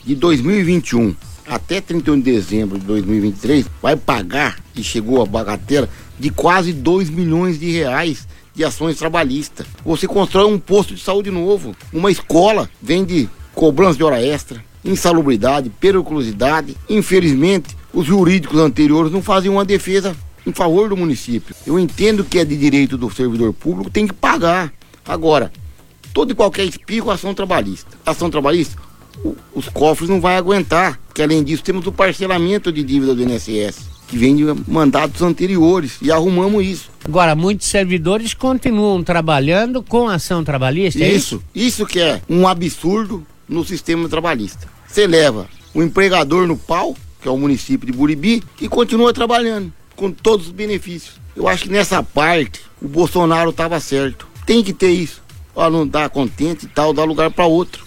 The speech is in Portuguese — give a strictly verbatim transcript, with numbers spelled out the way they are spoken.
de dois mil e vinte e um até trinta e um de dezembro de dois mil e vinte e três, vai pagar, e chegou a bagatela, de quase dois milhões de reais de ações trabalhistas. Você constrói um posto de saúde novo, uma escola, vem de cobrança de hora extra, insalubridade, periculosidade. Infelizmente, os jurídicos anteriores não fazem uma defesa em favor do município. Eu entendo que é de direito do servidor público, tem que pagar. Agora, todo e qualquer espirro, ação trabalhista. Ação trabalhista, o, os cofres não vai aguentar, porque além disso temos o parcelamento de dívida do I N S S, que vem de mandatos anteriores, e arrumamos isso. Agora, muitos servidores continuam trabalhando com ação trabalhista, é isso? Isso, isso que é um absurdo no sistema trabalhista. Você leva o empregador no pau, que é o município de Buribi, e continua trabalhando, com todos os benefícios. Eu acho que nessa parte, o Bolsonaro estava certo. Tem que ter isso. Ó, não dá contente e tal, dá lugar para outro.